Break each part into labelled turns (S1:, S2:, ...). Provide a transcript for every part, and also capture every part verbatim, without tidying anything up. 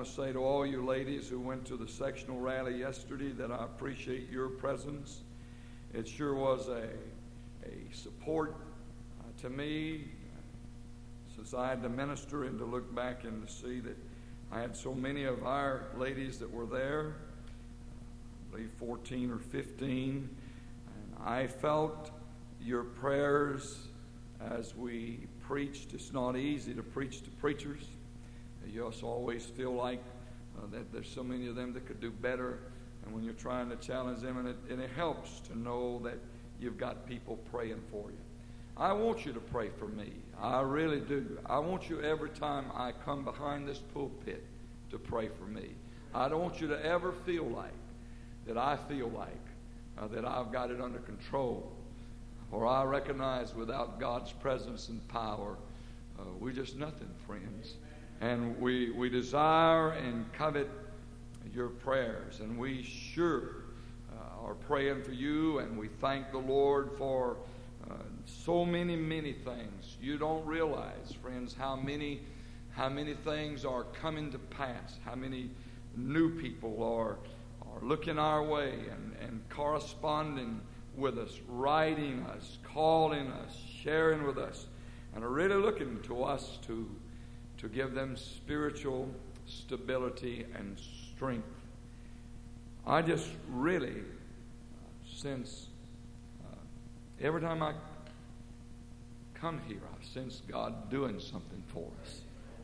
S1: to say to all you ladies who went to the sectional rally yesterday that I appreciate your presence. It sure was a, a support uh, to me since I had to minister and to look back and to see that I had so many of our ladies that were there, I believe fourteen or fifteen, and I felt your prayers as we preached. It's not easy to preach to preachers. You also always feel like uh, that there's so many of them that could do better, and when you're trying to challenge them, and it, and it helps to know that you've got people praying for you. I want you to pray for me. I really do. I want you every time I come behind this pulpit to pray for me. I don't want you to ever feel like that I feel like uh, that I've got it under control, or I recognize without God's presence and power, uh, we're just nothing, friends. And we, we desire and covet your prayers. And we sure uh, are praying for you. And we thank the Lord for uh, so many, many things. You don't realize, friends, how many, how many things are coming to pass. How many new people are, are looking our way and, and corresponding with us, writing us, calling us, sharing with us, and are really looking to us to to give them spiritual stability and strength. I just really uh, sense, uh, every time I come here, I sense God doing something for us.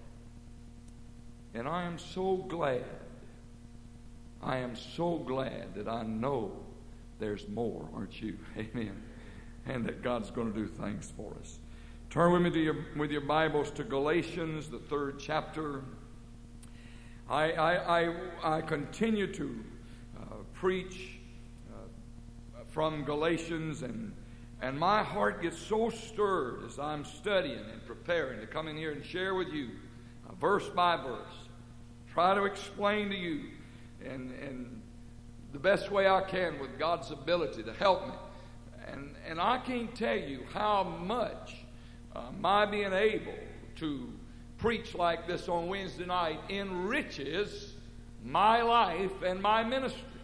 S1: And I am so glad, I am so glad that I know there's more, aren't you? Amen. And that God's going to do things for us. Turn with me to your, with your Bibles to Galatians, the third chapter. I, I, I, I continue to uh, preach uh, from Galatians, and, and my heart gets so stirred as I'm studying and preparing to come in here and share with you, uh, verse by verse, try to explain to you and, and the best way I can with God's ability to help me. And, and I can't tell you how much Uh, my being able to preach like this on Wednesday night enriches my life and my ministry.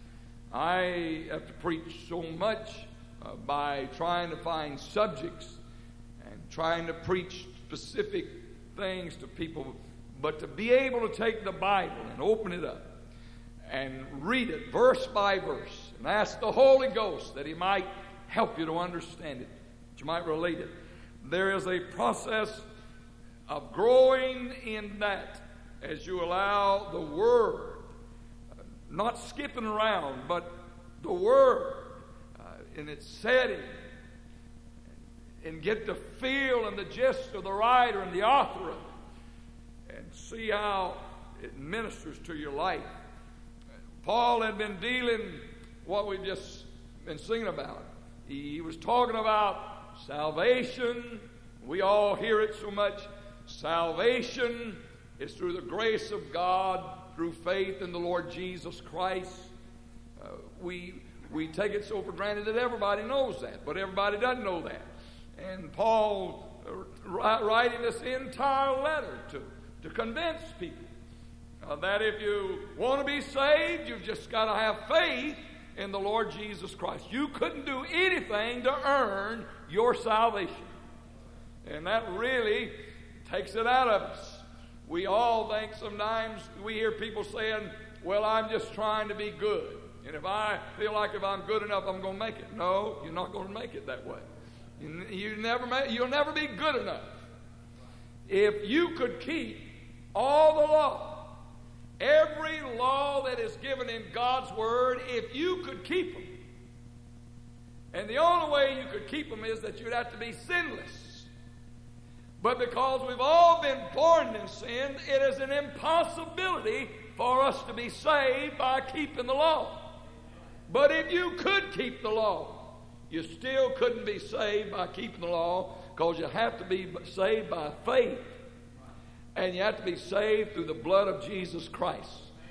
S1: I have to preach so much uh, by trying to find subjects and trying to preach specific things to people, but to be able to take the Bible and open it up and read it verse by verse and ask the Holy Ghost that He might help you to understand it, that you might relate it. There is a process of growing in that as you allow the Word, uh, not skipping around, but the Word uh, in its setting, and get the feel and the gist of the writer and the author of it, and see how it ministers to your life. Paul had been dealing what we've just been singing about. He was talking about salvation. We all hear it so much. Salvation is through the grace of God, through faith in the Lord Jesus Christ. Uh, we we take it so for granted that everybody knows that, but everybody doesn't know that. And Paul, uh, writing this entire letter to, to convince people uh, that if you want to be saved, you've just got to have faith in the Lord Jesus Christ. You couldn't do anything to earn your salvation. And that really takes it out of us. We all think sometimes, we hear people saying, well, I'm just trying to be good. And if I feel like if I'm good enough, I'm going to make it. No, you're not going to make it that way. You, you never make, you'll never be good enough. If you could keep all the law, every law that is given in God's Word, if you could keep them, and the only way you could keep them is that you'd have to be sinless. But because we've all been born in sin, it is an impossibility for us to be saved by keeping the law. But if you could keep the law, you still couldn't be saved by keeping the law, because you have to be saved by faith. And you have to be saved through the blood of Jesus Christ.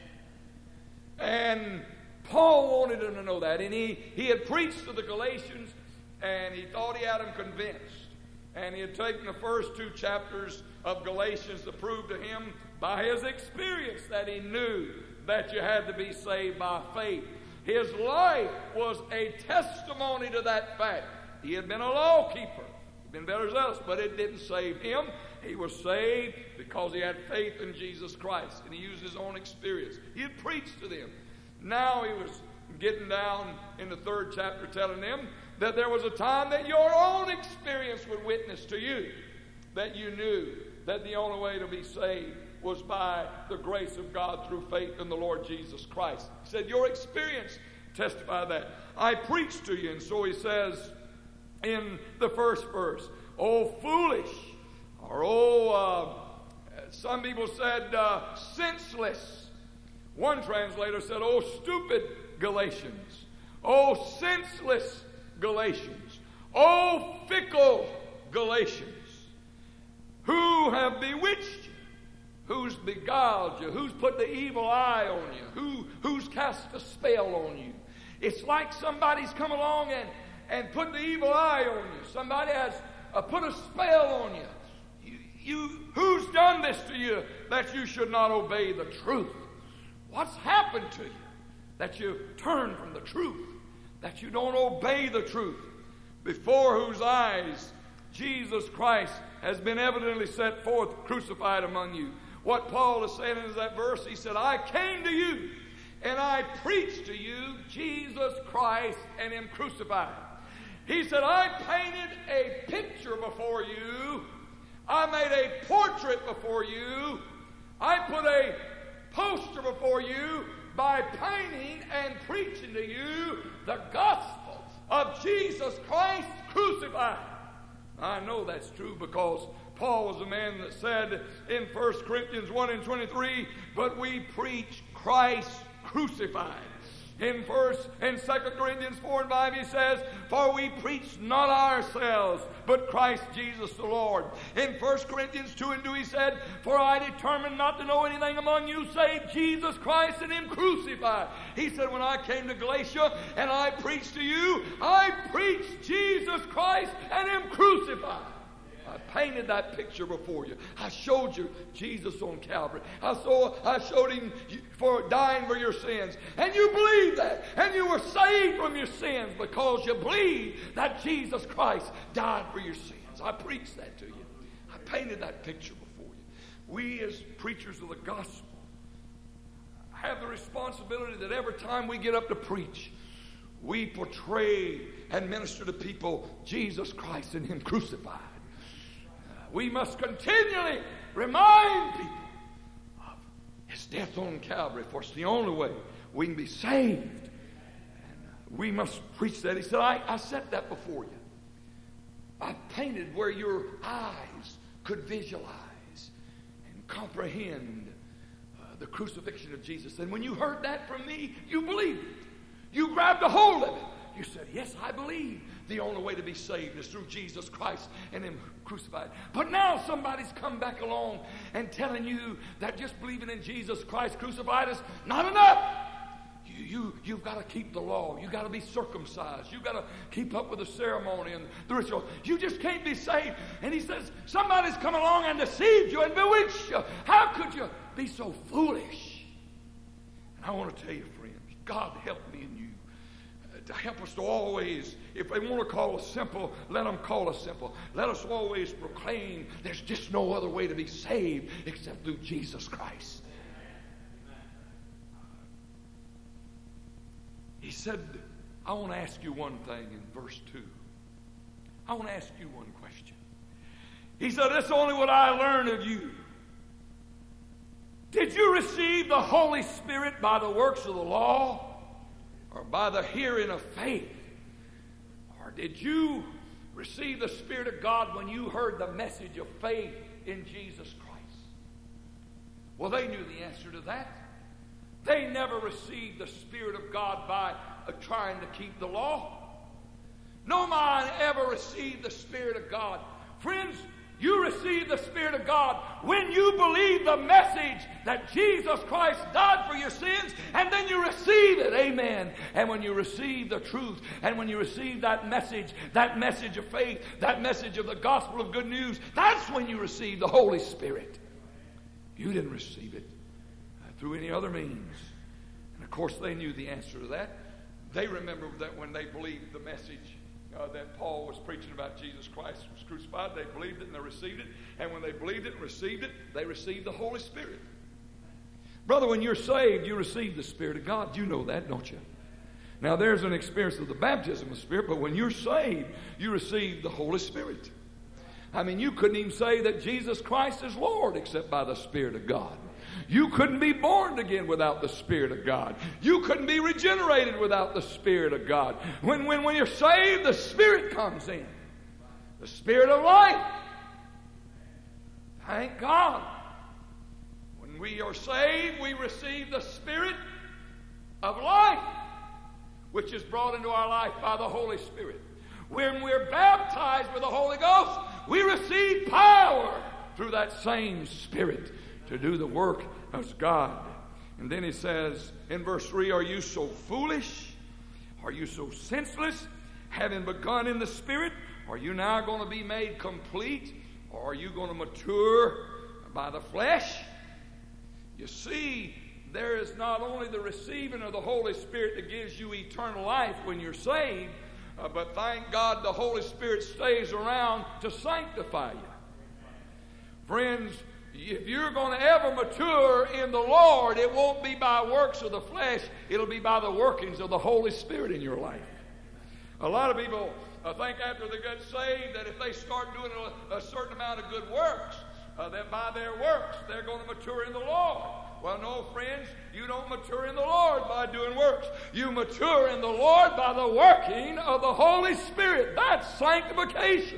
S1: And Paul wanted them to know that. And he, he had preached to the Galatians, and he thought he had them convinced. And he had taken the first two chapters of Galatians to prove to him by his experience that he knew that you had to be saved by faith. His life was a testimony to that fact. He had been a law keeper. He'd been better zealous, but it didn't save him. He was saved because he had faith in Jesus Christ, and he used his own experience. He had preached to them. Now he was getting down in the third chapter telling them that there was a time that your own experience would witness to you, that you knew that the only way to be saved was by the grace of God through faith in the Lord Jesus Christ. He said, your experience testify that. I preached to you. And so he says in the first verse, oh foolish, or oh, uh, some people said uh, senseless. One translator said, oh stupid Galatians. Oh senseless Galatians. Oh fickle Galatians. Who have bewitched you? Who's beguiled you? Who's put the evil eye on you? Who, who's cast a spell on you? It's like somebody's come along and, and put the evil eye on you. Somebody has uh, put a spell on you. you. You, who's done this to you that you should not obey the truth? What's happened to you that you turn from the truth? That you don't obey the truth? Before whose eyes Jesus Christ has been evidently set forth, crucified among you. What Paul is saying in that verse, he said, I came to you and I preached to you Jesus Christ and him crucified. He said, I painted a picture before you. I made a portrait before you. I put a poster before you by painting and preaching to you the gospel of Jesus Christ crucified. I know that's true because Paul was a man that said in First Corinthians one and twenty-three, but we preach Christ crucified. In First and Second Corinthians four and five, he says, for we preach not ourselves, but Christ Jesus the Lord. In First Corinthians two and two, he said, for I determined not to know anything among you save Jesus Christ and him crucified. He said, when I came to Galatia and I preached to you, I preached Jesus Christ and him crucified. I painted that picture before you. I showed you Jesus on Calvary. I saw, I showed him for dying for your sins. And you believed that. And you were saved from your sins because you believed that Jesus Christ died for your sins. I preached that to you. I painted that picture before you. We as preachers of the gospel have the responsibility that every time we get up to preach, we portray and minister to people Jesus Christ and him crucified. We must continually remind people of his death on Calvary, for it's the only way we can be saved. And we must preach that. He said, I, I set that before you. I painted where your eyes could visualize and comprehend uh, the crucifixion of Jesus. And when you heard that from me, you believed it. You grabbed a hold of it. You said, yes, I believe the only way to be saved is through Jesus Christ and him crucified. But now somebody's come back along and telling you that just believing in Jesus Christ crucified is not enough. You, you, you've got to keep the law. You've got to be circumcised. You've got to keep up with the ceremony and the ritual. You just can't be saved. And he says, somebody's come along and deceived you and bewitched you. How could you be so foolish? And I want to tell you, friends, God help me and you. To help us to always, if they want to call us simple, let them call us simple. Let us always proclaim there's just no other way to be saved except through Jesus Christ. He said, I want to ask you one thing in verse two. I want to ask you one question. He said, that's only what I learned of you. Did you receive the Holy Spirit by the works of the law? Or by the hearing of faith? Or did you receive the Spirit of God when you heard the message of faith in Jesus Christ? Well, they knew the answer to that. They never received the Spirit of God by uh, trying to keep the law. No man ever received the Spirit of God. Friends, you receive the Spirit of God when you believe the message that Jesus Christ died for your sins, and then you receive it. Amen. And when you receive the truth, and when you receive that message, that message of faith, that message of the gospel of good news, that's when you receive the Holy Spirit. You didn't receive it uh, through any other means. And of course, they knew the answer to that. They remembered that when they believed the message uh, that Paul was preaching about Jesus Christ was crucified, they believed it and they received it. And when they believed it and received it, they received the Holy Spirit. Brother, when you're saved, you receive the Spirit of God. You know that, don't you? Now, there's an experience of the baptism of the Spirit, but when you're saved, you receive the Holy Spirit. I mean, you couldn't even say that Jesus Christ is Lord except by the Spirit of God. You couldn't be born again without the Spirit of God. You couldn't be regenerated without the Spirit of God. When, when, when you're saved, the Spirit comes in. The Spirit of life. Thank God. When we are saved, we receive the Spirit of life, which is brought into our life by the Holy Spirit. When we're baptized with the Holy Ghost, we receive power through that same Spirit to do the work of God. And then he says in verse three, are you so foolish? Are you so senseless? Having begun in the Spirit, are you now going to be made complete? Or are you going to mature by the flesh? You see, there is not only the receiving of the Holy Spirit that gives you eternal life when you're saved, uh, but thank God the Holy Spirit stays around to sanctify you. Friends, if you're going to ever mature in the Lord, it won't be by works of the flesh. It'll be by the workings of the Holy Spirit in your life. A lot of people uh, think after they get saved that if they start doing a, a certain amount of good works, uh, that by their works they're going to mature in the Lord. Well, no, friends, you don't mature in the Lord by doing works. You mature in the Lord by the working of the Holy Spirit. That's sanctification.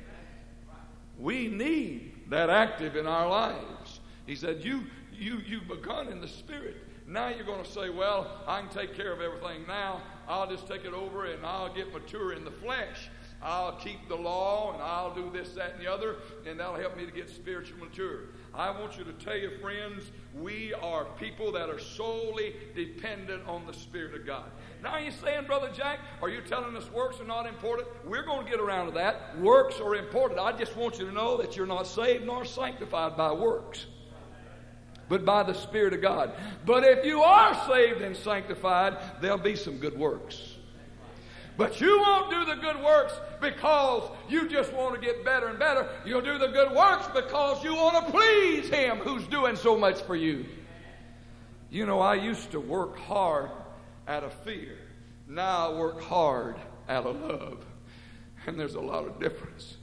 S1: We need that active in our lives. He said, you, you, you've begun in the Spirit. Now you're going to say, well, I can take care of everything now. I'll just take it over and I'll get mature in the flesh. I'll keep the law and I'll do this, that, and the other, and that'll help me to get spiritually mature. I want you to tell you, friends, we are people that are solely dependent on the Spirit of God. Now, are you saying, Brother Jack, are you telling us works are not important? We're going to get around to that. Works are important. I just want you to know that you're not saved nor sanctified by works, but by the Spirit of God. But if you are saved and sanctified, there'll be some good works. But you won't do the good works because you just want to get better and better. You'll do the good works because you want to please Him who's doing so much for you. You know, I used to work hard out of fear. Now I work hard out of love. And there's a lot of difference.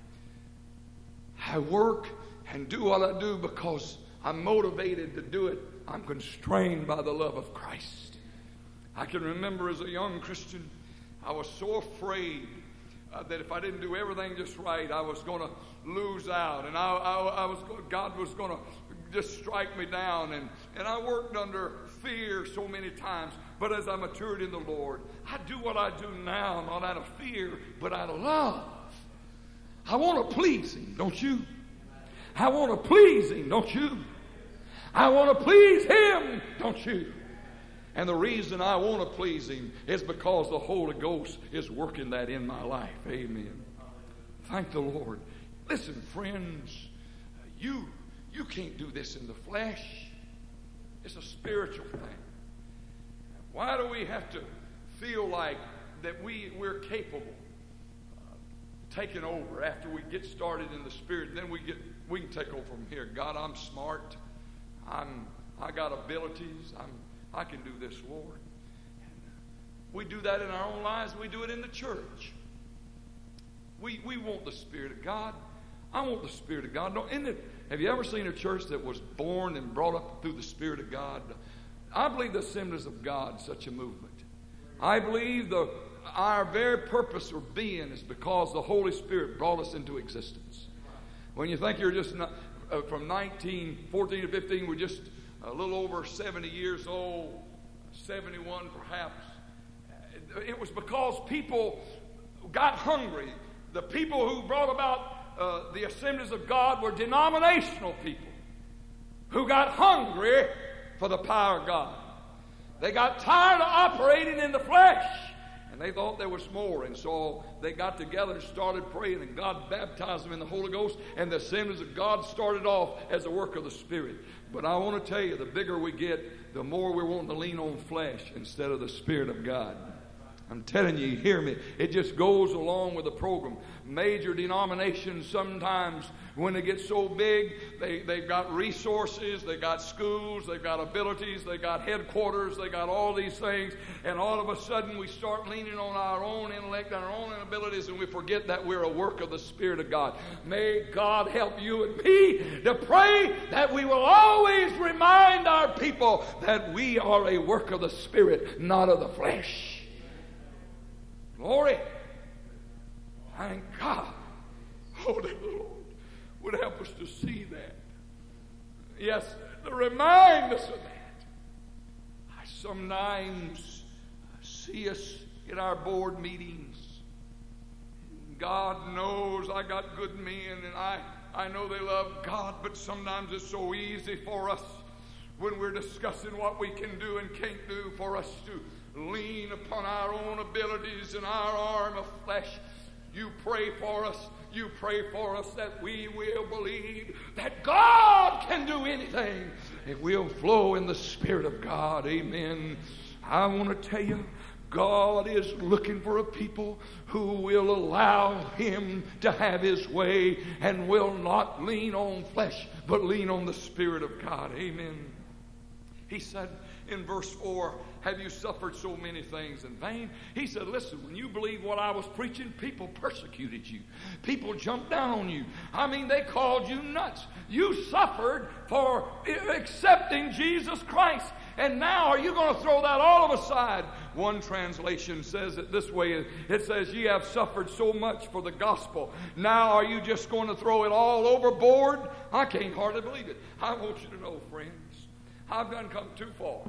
S1: I work and do what I do because I'm motivated to do it. I'm constrained by the love of Christ. I can remember as a young Christian, I was so afraid uh, that if I didn't do everything just right, I was going to lose out, and I, I, I was God was going to just strike me down, and, and I worked under fear so many times. But as I matured in the Lord, I do what I do now, not out of fear, but out of love. I want to please Him, don't you? I want to please Him, don't you? I want to please Him, don't you? And the reason I want to please Him is because the Holy Ghost is working that in my life. Amen. Thank the Lord. Listen, friends, you, you can't do this in the flesh. It's a spiritual thing. Why do we have to feel like that we, we're capable of taking over after we get started in the Spirit? Then we get we can take over from here. God, I'm smart. I'm I got abilities. I'm I can do this, Lord. And we do that in our own lives. We do it in the church. We we want the Spirit of God. I want the Spirit of God. Don't, isn't it, have you ever seen a church that was born and brought up through the Spirit of God? I believe the Assemblies of God is such a movement. I believe the our very purpose of being is because the Holy Spirit brought us into existence. When you think you're just not, uh, from nineteen fourteen to fifteen, we're just a little over seventy years old, seventy-one perhaps. It was because people got hungry. The people who brought about uh, the Assemblies of God were denominational people who got hungry for the power of God. They got tired of operating in the flesh, And they thought there was more. And so they got together and started praying. And God baptized them in the Holy Ghost. And the Assemblies of God started off as a work of the Spirit. But I want to tell you, the bigger we get, the more we're wanting to lean on flesh instead of the Spirit of God. I'm telling you, you hear me. It just goes along with the program. Major denominations sometimes, when they get so big, they, they've got resources, they've got schools, they've got abilities, they've got headquarters, they've got all these things, and all of a sudden we start leaning on our own intellect and our own abilities, and we forget that we're a work of the Spirit of God. May God help you and me to pray that we will always remind our people that we are a work of the Spirit, not of the flesh. Glory. Thank God. Oh, that the Lord would help us to see that. Yes, to remind us of that. I sometimes see us in our board meetings. God knows I got good men, and I, I know they love God, but sometimes it's so easy for us when we're discussing what we can do and can't do for us to lean upon our own abilities and our arm of flesh. You pray for us. You pray for us that we will believe that God can do anything if we'll flow in the Spirit of God. Amen. I want to tell you, God is looking for a people who will allow Him to have His way and will not lean on flesh, but lean on the Spirit of God. Amen. He said in verse four, have you suffered so many things in vain? He said, listen, when you believe what I was preaching, people persecuted you. People jumped down on you. I mean, they called you nuts. You suffered for accepting Jesus Christ. And now are you going to throw that all aside? One translation says it this way. It says, ye have suffered so much for the gospel. Now are you just going to throw it all overboard? I can't hardly believe it. I want you to know, friends, I've done come too far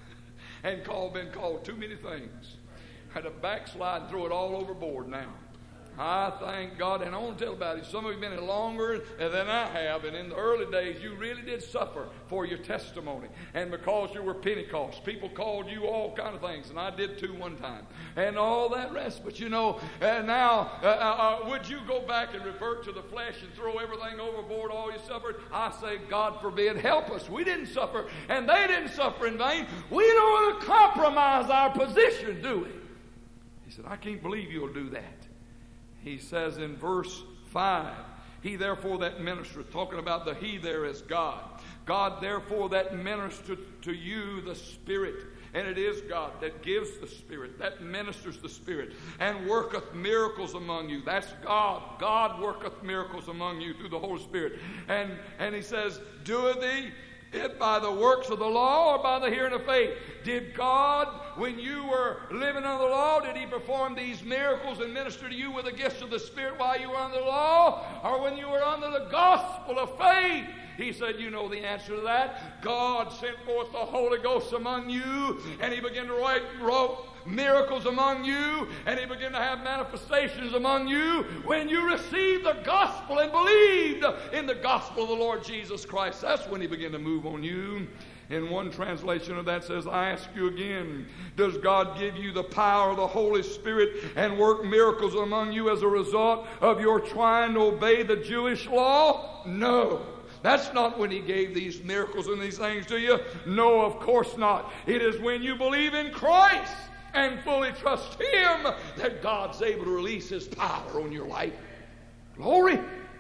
S1: and called, been called too many things. I had to backslide and throw it all overboard now. I thank God, and I want to tell about it. Some of you have been in longer than I have, and in the early days, you really did suffer for your testimony. And because you were Pentecost, people called you all kind of things, and I did too one time, and all that rest. But you know, uh, now, uh, uh, would you go back and revert to the flesh and throw everything overboard, all you suffered? I say, God forbid, help us. We didn't suffer, and they didn't suffer in vain. We don't want to compromise our position, do we? He said, I can't believe you'll do that. He says in verse five, he therefore that ministereth, talking about the he there is God. God therefore that ministereth to you the Spirit. And it is God that gives the Spirit, that ministers the Spirit, and worketh miracles among you. That's God. God worketh miracles among you through the Holy Spirit. And, and he says, doeth thee it by the works of the law or by the hearing of faith? Did God, when you were living under the law, did He perform these miracles and minister to you with the gifts of the Spirit while you were under the law? Or when you were under the gospel of faith? He said, you know the answer to that. God sent forth the Holy Ghost among you, and He began to write, wrote miracles among you, and He began to have manifestations among you when you received the gospel and believed in the gospel of the Lord Jesus Christ. That's when He began to move on you. In one translation of that says, I ask you again, does God give you the power of the Holy Spirit and work miracles among you as a result of your trying to obey the Jewish law? No. That's not when He gave these miracles and these things to you. No, of course not. It is when you believe in Christ and fully trust Him that God's able to release His power on your life. Glory!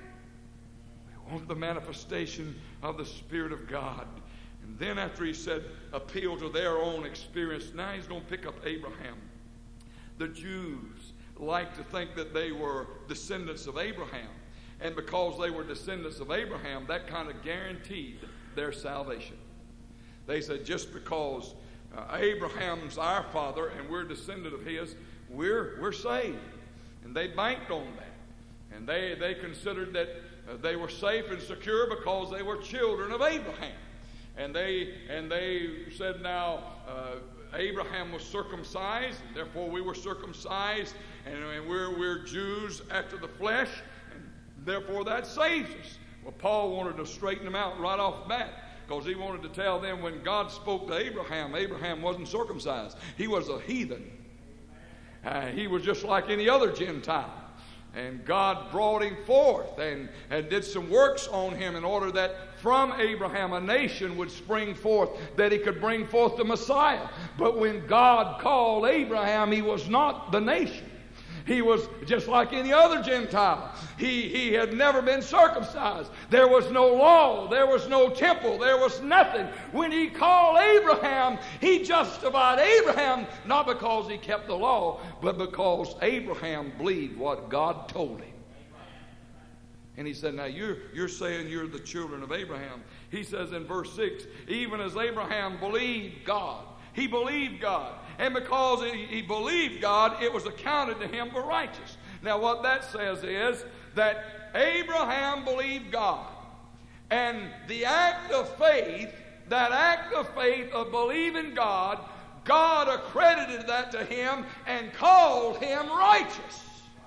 S1: We want the manifestation of the Spirit of God. And then after He said, appeal to their own experience, now He's going to pick up Abraham. The Jews like to think that they were descendants of Abraham. And because they were descendants of Abraham, that kind of guaranteed their salvation. They said, just because uh, Abraham's our father and we're a descendant of his, we're, we're saved. And they banked on that. And they, they considered that uh, they were safe and secure because they were children of Abraham. And they, and they said, now, uh, Abraham was circumcised, and therefore we were circumcised, and, and we're, we're Jews after the flesh. Therefore, that saves us. Well, Paul wanted to straighten them out right off the bat because he wanted to tell them when God spoke to Abraham, Abraham wasn't circumcised. He was a heathen. Uh, he was just like any other Gentile. And God brought him forth and, and did some works on him in order that from Abraham a nation would spring forth, that he could bring forth the Messiah. But when God called Abraham, he was not the nation. He was just like any other Gentile. He, he had never been circumcised. There was no law. There was no temple. There was nothing. When he called Abraham, he justified Abraham not because he kept the law, but because Abraham believed what God told him. And he said, now you're, you're saying you're the children of Abraham. He says in verse six, even as Abraham believed God. He believed God. And because he, he believed God, it was accounted to him for righteous. Now what that says is that Abraham believed God. And the act of faith, that act of faith of believing God, God accredited that to him and called him righteous.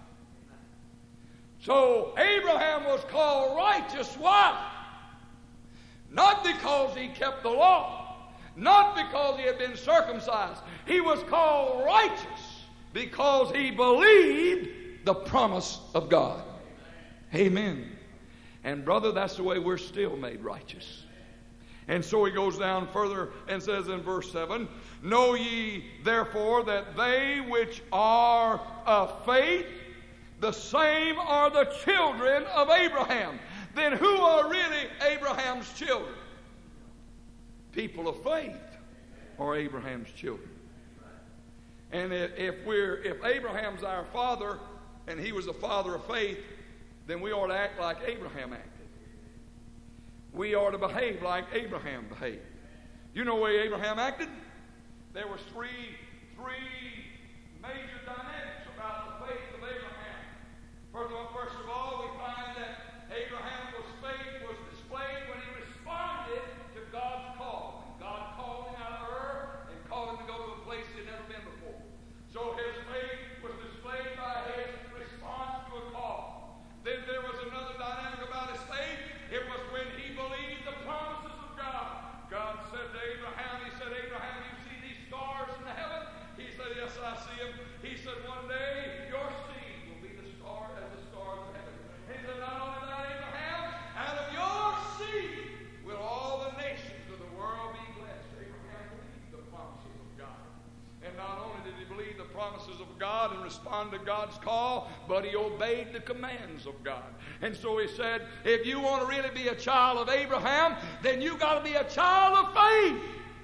S1: So Abraham was called righteous. Why? Not because he kept the law. Not because he had been circumcised. He was called righteous because he believed the promise of God. Amen. And brother, that's the way we're still made righteous. And so he goes down further and says in verse seven, know ye therefore that they which are of faith, the same are the children of Abraham. Then who are really Abraham's children? People of faith are Abraham's children. And if we're if Abraham's our father and he was the father of faith, then we ought to act like Abraham acted. We ought to behave like Abraham behaved. You know the way Abraham acted? There were three three major dynamics about the faith of Abraham. First of all, first of all we find that Abraham was faith was displayed when he responded to God's call. And God called him out of Ur and called him to go to a place he had never been before. So his faith was displayed by his response to a call. Then there was another dynamic about his faith. It was when he believed the promises of God. God said to Abraham, he said, Abraham, you see these stars in the heaven? He said, yes, I see them. He said, one day your seed will be the star as the stars of heaven. He said, not only that, Abraham, out of your seed will all the nations of the world be blessed. Abraham believed the promises of God. And not only did he believe the promises of God and respond to God's call, but he obeyed the commands of God. And so he said, if you want to really be a child of Abraham, then you got to be a child of faith.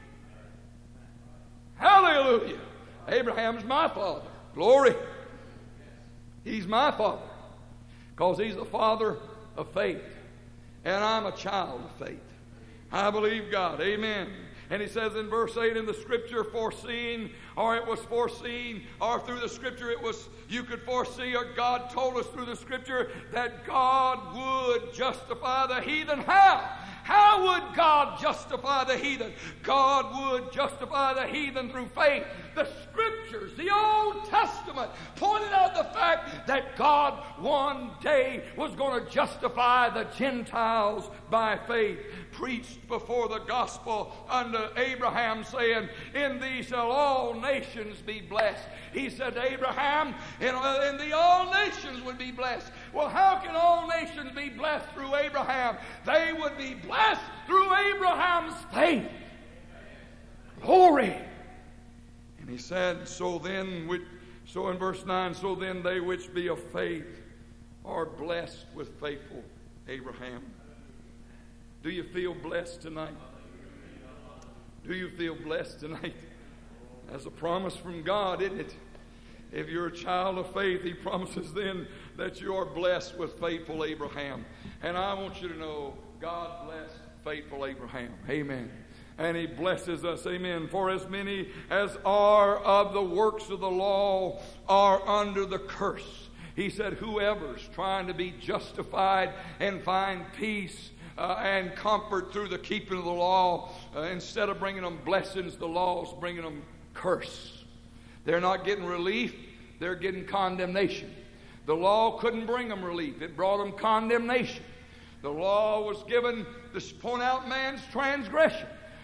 S1: Hallelujah. Abraham's my father. Glory. He's my father because he's the father of faith. And I'm a child of faith. I believe God. Amen. And he says in verse eight in the scripture, foreseen, or it was foreseen, or through the scripture it was, you could foresee, or God told us through the scripture that God would justify the heathen. How? How would God justify the heathen? God would justify the heathen through faith. The scriptures, the Old Testament, pointed out the fact that God one day was going to justify the Gentiles by faith. Preached before the gospel unto Abraham, saying, in thee shall all nations be blessed. He said to Abraham, in thee all nations would be blessed. Well, how can all nations be blessed through Abraham? They would be blessed through Abraham's faith. Glory. And he said, so then, so in verse nine, so then they which be of faith are blessed with faithful Abraham. Do you feel blessed tonight? Do you feel blessed tonight? That's a promise from God, isn't it? If you're a child of faith, he promises then that you are blessed with faithful Abraham. And I want you to know, God bless faithful Abraham. Amen. And he blesses us. Amen. For as many as are of the works of the law are under the curse. He said, whoever's trying to be justified and find peace Uh, and comfort through the keeping of the law, uh, instead of bringing them blessings, the law's bringing them curse. They're not getting relief, they're getting condemnation. The law couldn't bring them relief, it brought them condemnation. The law was given to point out man's transgression.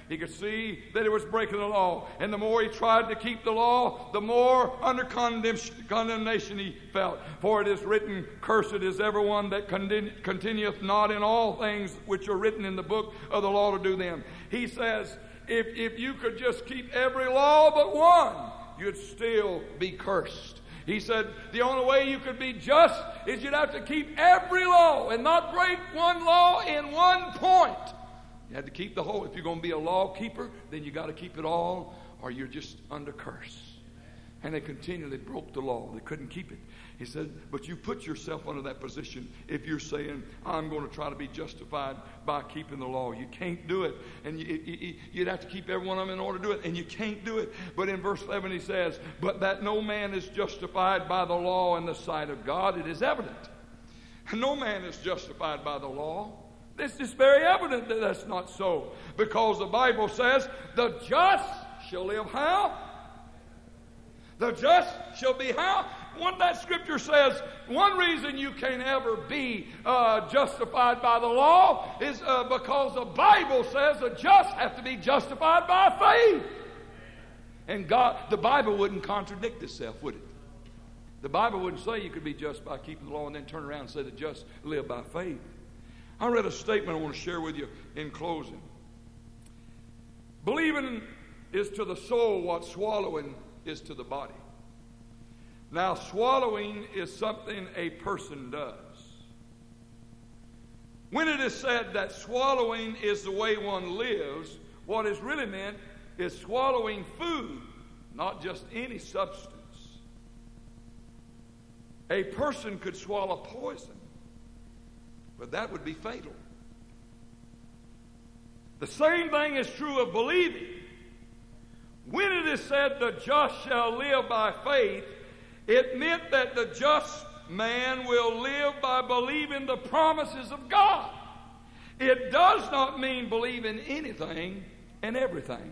S1: He could see that he was breaking the law. And the more he tried to keep the law, the more under condemnation he felt. For it is written, cursed is everyone that continueth not in all things which are written in the book of the law to do them. He says, if, if you could just keep every law but one, you'd still be cursed. He said the only way you could be just is you'd have to keep every law and not break one law in one point. You had to keep the whole. If you're going to be a law keeper, then you got to keep it all, or you're just under curse. And they continually broke the law. They couldn't keep it. He said, but you put yourself under that position if you're saying, I'm going to try to be justified by keeping the law. You can't do it. And you, you, you'd have to keep every one of them in order to do it. And you can't do it. But in verse eleven he says, but that no man is justified by the law in the sight of God, it is evident. And no man is justified by the law. This is very evident that that's not so. Because the Bible says, the just shall live how? The just shall be how? What that scripture says, one reason you can't ever be uh, justified by the law is uh, because the Bible says the just have to be justified by faith. And God, the Bible wouldn't contradict itself, would it? The Bible wouldn't say you could be just by keeping the law and then turn around and say the just live by faith. I read a statement I want to share with you in closing. Believing is to the soul what swallowing is to the body. Now, swallowing is something a person does. When it is said that swallowing is the way one lives, what is really meant is swallowing food, not just any substance. A person could swallow poison, but that would be fatal. The same thing is true of believing. When it is said the just shall live by faith, it meant that the just man will live by believing the promises of God. It does not mean believe in anything and everything.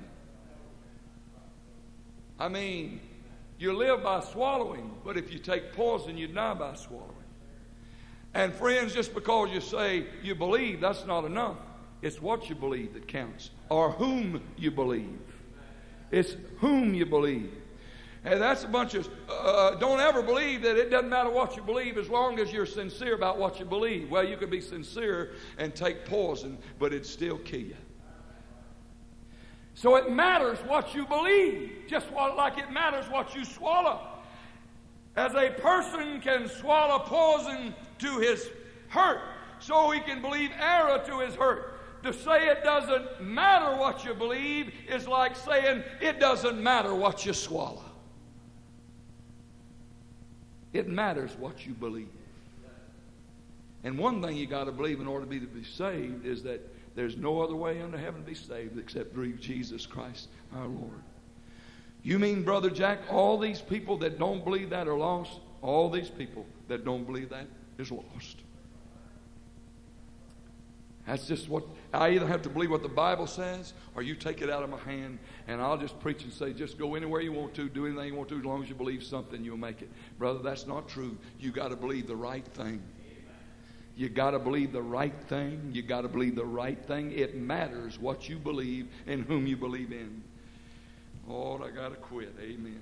S1: I mean, you live by swallowing, but if you take poison, you die by swallowing. And friends, just because you say you believe, that's not enough. It's what you believe that counts, or whom you believe. It's whom you believe. And that's a bunch of, uh, don't ever believe that it doesn't matter what you believe as long as you're sincere about what you believe. Well, you could be sincere and take poison, but it'd still kill you. So it matters what you believe, just what, like it matters what you swallow. As a person can swallow poison to his hurt, so he can believe error to his hurt. To say it doesn't matter what you believe is like saying it doesn't matter what you swallow. It matters what you believe. And one thing you got to believe in order to be to be saved is that there's no other way under heaven to be saved except through Jesus Christ our Lord. You mean, Brother Jack, all these people that don't believe that are lost? All these people that don't believe that is lost. That's just what, I either have to believe what the Bible says, or you take it out of my hand, and I'll just preach and say, just go anywhere you want to, do anything you want to, as long as you believe something, you'll make it. Brother, that's not true. You got to believe the right thing. You got to believe the right thing. You got to believe the right thing. It matters what you believe and whom you believe in. Lord, I got to quit. Amen.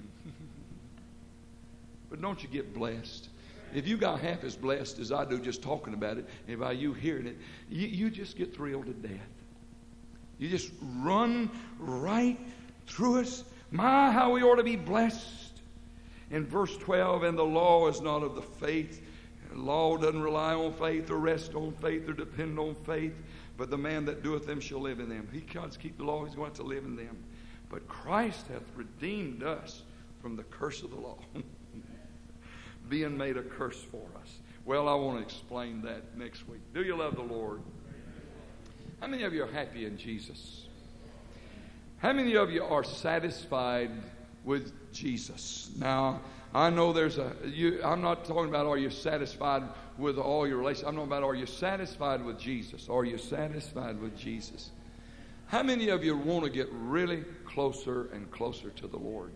S1: But don't you get blessed. If you got half as blessed as I do just talking about it, and by you hearing it, you, you just get thrilled to death. You just run right through us. My, how we ought to be blessed. In verse twelve, and the law is not of the faith. The law doesn't rely on faith or rest on faith or depend on faith, but the man that doeth them shall live in them. He can't keep the law, he's going to have to live in them. But Christ hath redeemed us from the curse of the law. Being made a curse for us. Well, I want to explain that next week. Do you love the Lord? How many of you are happy in Jesus? How many of you are satisfied with Jesus? Now, I know there's a, you, I'm not talking about are you satisfied with all your relations. I'm talking about are you satisfied with Jesus? Are you satisfied with Jesus? How many of you want to get really closer and closer to the Lord?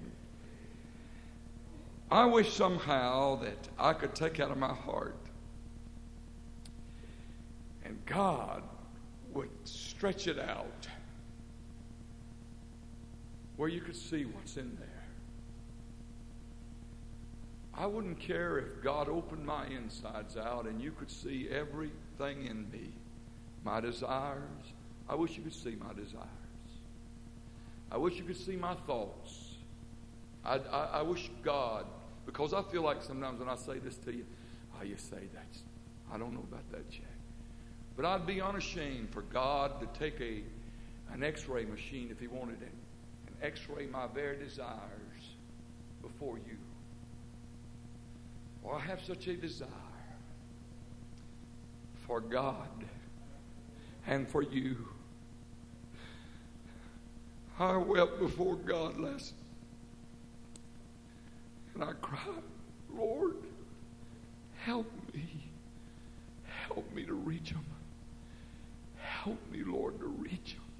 S1: I wish somehow that I could take out of my heart and God would stretch it out where you could see what's in there. I wouldn't care if God opened my insides out and you could see everything in me. My desires. I wish you could see my desires. I wish you could see my thoughts. I, I, I wish God, because I feel like sometimes when I say this to you, oh, you say that's, I don't know about that, Jack. But I'd be unashamed for God to take a an x-ray machine, if He wanted it, and x-ray my very desires before you. Well, I have such a desire for God and for you. I wept before God last and I cried, Lord, help me. Help me to reach them. Help me, Lord, to reach them.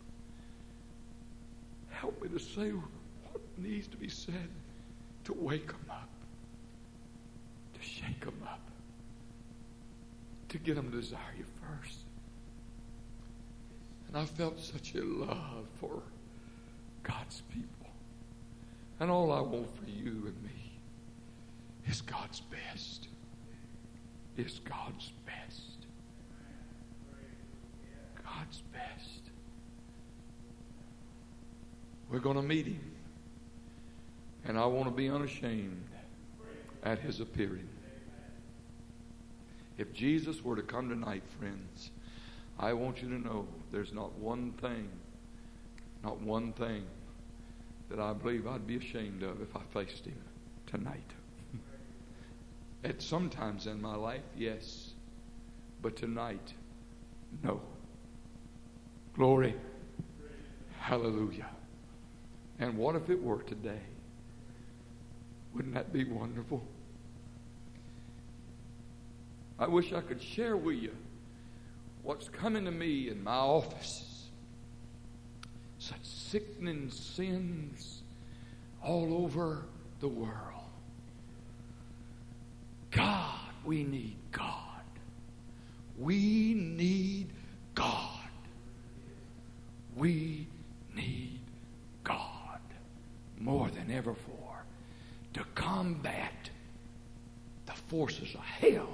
S1: Help me to say what needs to be said to wake them up, to shake them up, to get them to desire you first. And I felt such a love for God's people. And all I want for you and me is God's best. Is God's best. God's best. We're going to meet Him. And I want to be unashamed at His appearing. If Jesus were to come tonight, friends, I want you to know there's not one thing, not one thing that I believe I'd be ashamed of if I faced Him tonight. At sometimes in my life, yes. But tonight, no. Glory. Hallelujah. And what if it were today? Wouldn't that be wonderful? I wish I could share with you what's coming to me in my office. Such sickening sins all over the world. God, we need God. We need God. We need God more than ever before to combat the forces of hell.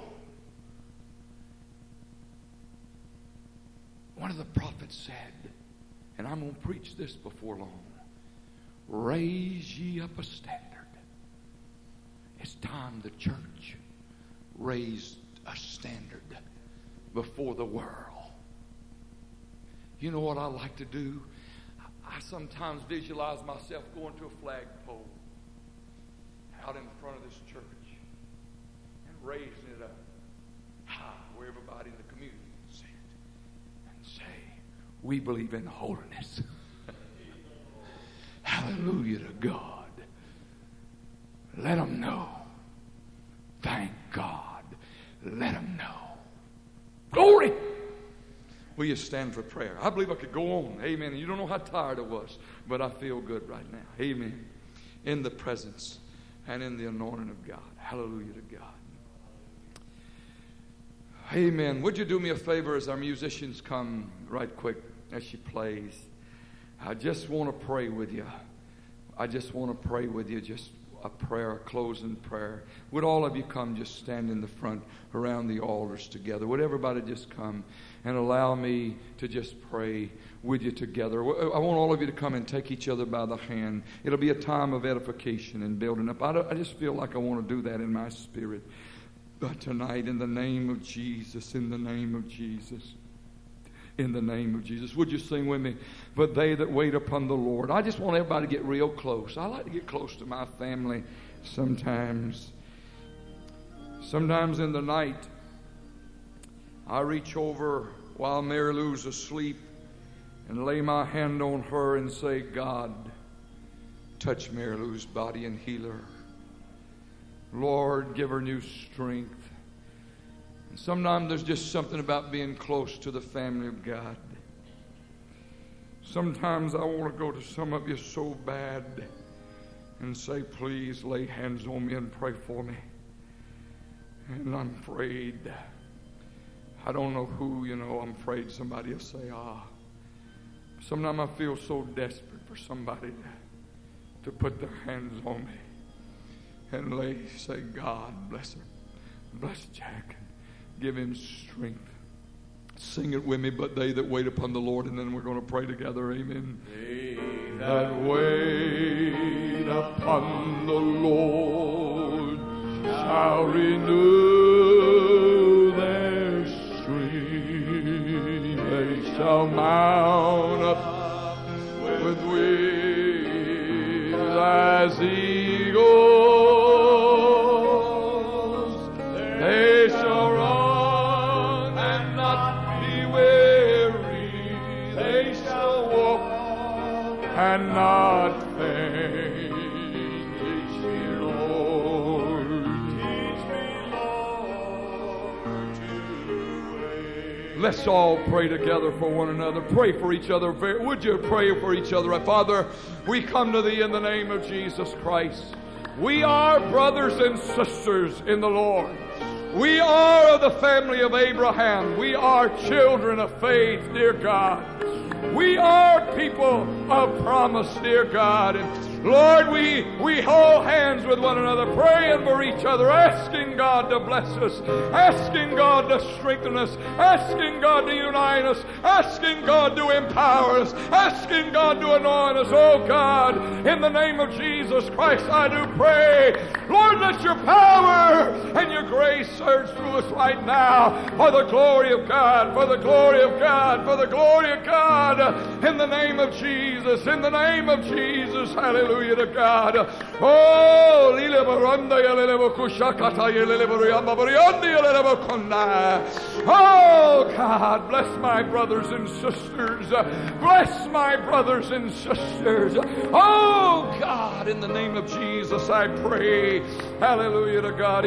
S1: One of the prophets said, and I'm going to preach this before long, raise ye up a standard. It's time the church raised a standard before the world. You know what I like to do? I sometimes visualize myself going to a flagpole out in front of this church and raising it up high where everybody in the community can see it and say, we believe in holiness. Hallelujah to God. Let them know. Thank God. Let them know. Glory. Will you stand for prayer? I believe I could go on. Amen. You don't know how tired I was, but I feel good right now. Amen. In the presence and in the anointing of God. Hallelujah to God. Amen. Would you do me a favor as our musicians come right quick as she plays? I just want to pray with you. I just want to pray with you. Just a prayer, a closing prayer. Would all of you come just stand in the front around the altars together? Would everybody just come and allow me to just pray with you together? I want all of you to come and take each other by the hand. It'll be a time of edification and building up. I, I just feel like I want to do that in my spirit. But tonight, in the name of Jesus, in the name of Jesus, in the name of Jesus. Would you sing with me? But they that wait upon the Lord. I just want everybody to get real close. I like to get close to my family sometimes. Sometimes in the night, I reach over while Mary Lou's asleep and lay my hand on her and say, God, touch Mary Lou's body and heal her. Lord, give her new strength. And sometimes there's just something about being close to the family of God. Sometimes I want to go to some of you so bad and say, please lay hands on me and pray for me. And I'm afraid. I don't know who, you know, I'm afraid somebody will say, ah. Sometimes I feel so desperate for somebody to to put their hands on me and lay, say, God bless her. Bless Jack. Give him strength. Sing it with me, but they that wait upon the Lord, and then we're going to pray together. Amen. They that wait upon the Lord shall renew their strength. They shall mount up with wings as eagles. They shall run and not be weary. They shall walk and not faint. Teach me, Lord. Teach me, Lord, to wait. Let's all pray together for one another. Pray for each other. Would you pray for each other? Father, we come to Thee in the name of Jesus Christ. We are brothers and sisters in the Lord. We are of the family of Abraham. We are children of faith, dear God. We are people of promise, dear God. And Lord, we, we hold hands with one another, praying for each other, asking God to bless us, asking God to strengthen us, asking God to unite us, asking God to empower us, asking God to anoint us. Oh God, in the name of Jesus Christ, I do pray, Lord, let your power and your grace surge through us right now for the glory of God, for the glory of God, for the glory of God, in the name of Jesus, in the name of Jesus. Hallelujah. Hallelujah to God. Oh, oh God, bless my brothers and sisters. Bless my brothers and sisters. Oh God, in the name of Jesus I pray. Hallelujah to God.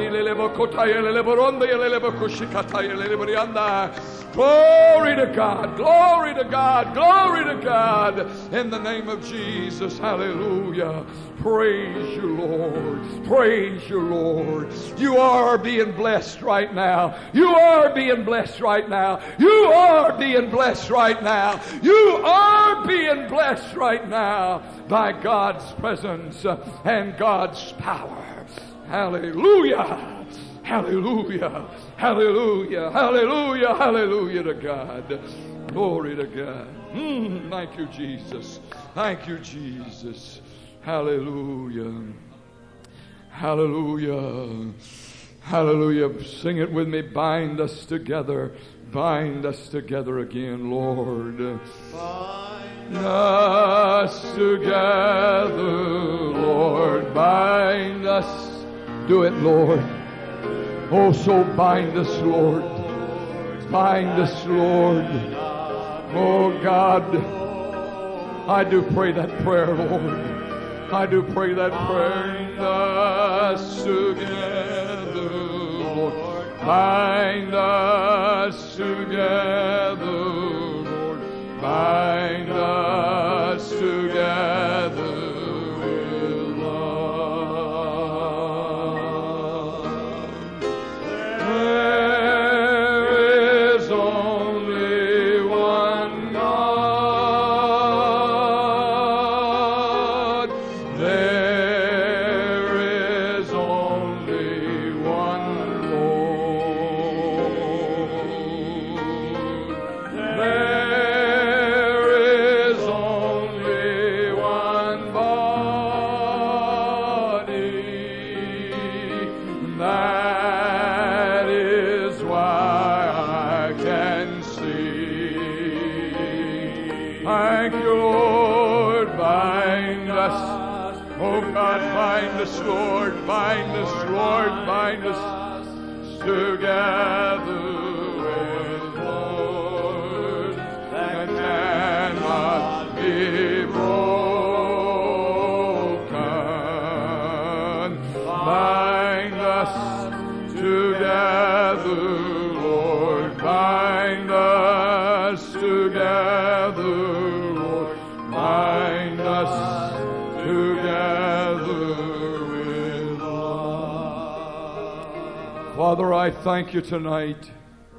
S1: Glory to God, glory to God, glory to God. In the name of Jesus, hallelujah. Praise you, Lord. Praise you, Lord. You are being blessed right now. You are being blessed right now. You are being blessed right now. You are being blessed right now by God's presence and God's power. Hallelujah. Hallelujah. Hallelujah. Hallelujah. Hallelujah to God. Glory to God. Mm, thank you, Jesus. Thank you, Jesus. Hallelujah. Hallelujah. Hallelujah. Sing it with me. Bind us together. Bind us together again, Lord. Bind us together, Lord. Bind us. Do it, Lord. Oh, so bind us, Lord. Bind us, Lord. Oh, God, I do pray that prayer, Lord. I do pray that prayer. Bind us together, Lord. Bind us together, Lord. Bind us together. Lord, bind us, Lord, bind us together with Lord that cannot be broken. Bind us together, Lord, bind us together, Lord, bind us together. Father, I thank you tonight.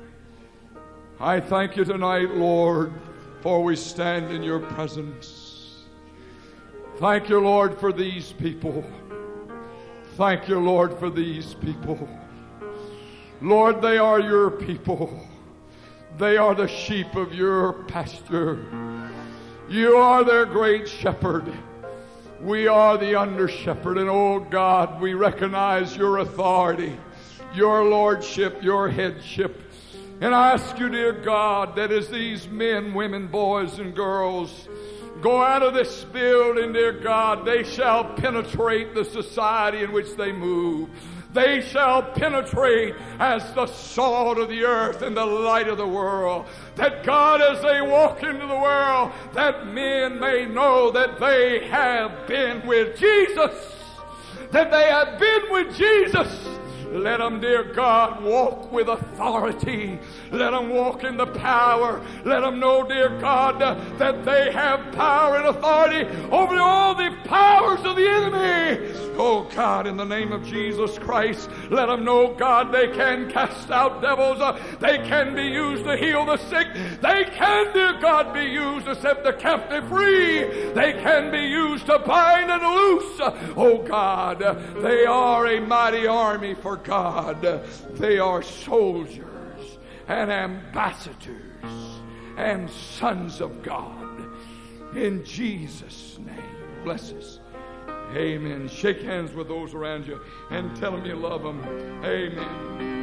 S1: I thank you tonight, Lord, for we stand in your presence. Thank you, Lord, for these people. Thank you, Lord, for these people. Lord, they are your people. They are the sheep of your pasture. You are their great shepherd. We are the under shepherd. And oh God, we recognize your authority, your lordship, your headship. And I ask you, dear God, that as these men, women, boys, and girls go out of this building, dear God, they shall penetrate the society in which they move. They shall penetrate as the salt of the earth and the light of the world. That God, as they walk into the world, that men may know that they have been with Jesus. That they have been with Jesus. Let them, dear God, walk with authority. Let them walk in the power. Let them know, dear God, that they have power and authority over all the powers of the enemy. Oh God, in the name of Jesus Christ, let them know, God, they can cast out devils. They can be used to heal the sick. They can, dear God, be used to set the captive free. They can be used to bind and loose. Oh God, they are a mighty army for God. They are soldiers and ambassadors and sons of God. In Jesus' name, bless us. Amen. Shake hands with those around you and tell them you love them. Amen.